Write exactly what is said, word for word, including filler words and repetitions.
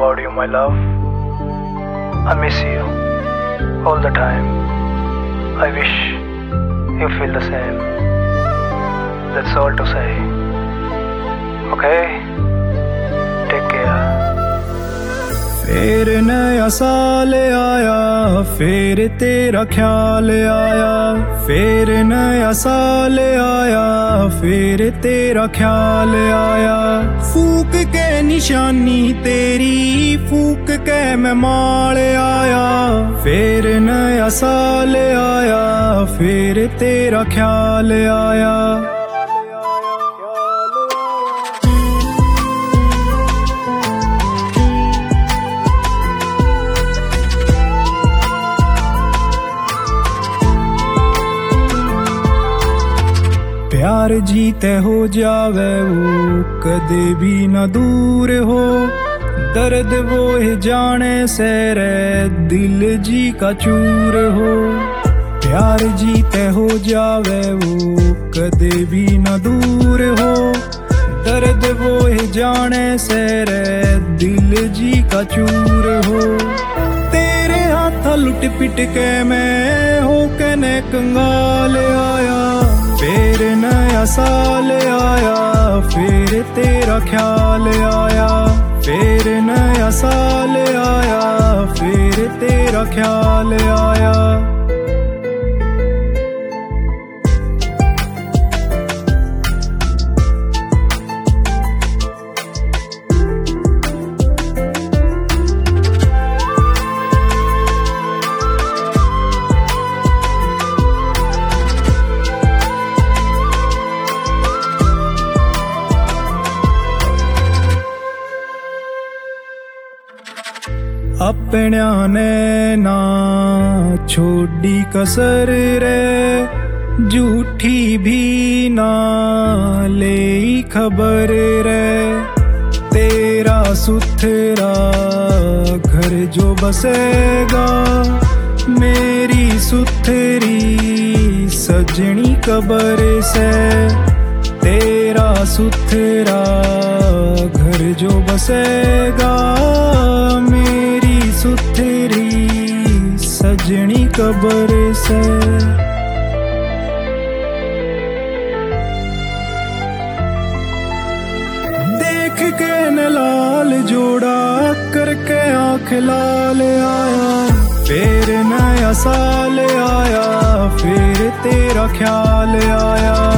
about you, my love. I miss you all the time. I wish you feel the same. That's all to say. Okay? Take care. फिर नया साल आया, फिर तेरा ख्याल आया। फिर नया साल आया, फिर तेरा ख्याल आया। फूक के निशानी तेरी, फूक के मैं माल आया। फिर नया साल आया, फिर तेरा ख्याल आया। प्यार जीते हो जावे वो कदे भी न दूर हो। दर्द वो है जाने से रे दिल जी का चूर हो। प्यार जीते हो जावे वो कदे भी न दूर हो। दर्द वो है जाने से रे दिल जी का चूर हो। तेरे हाथ लुट पिट के मैं हो के ने कंगाल आया। फिर नया साल आया, फिर तेरा ख्याल आया। फिर नया साल आया, फिर तेरा ख्याल आया। अपना ने ना छोड़ी कसर रे, झूठी भी ना ले खबर रे। तेरा सुथरा घर जो बसेगा, मेरी सुथरी सजनी कबर से। तेरा सुथरा घर जो बसेगा, मेरी सुथरी सजनी कबर से। देख के न लाल जोड़ा करके आँख लाल आया। फिर नया साल आया, फिर तेरा ख्याल आया।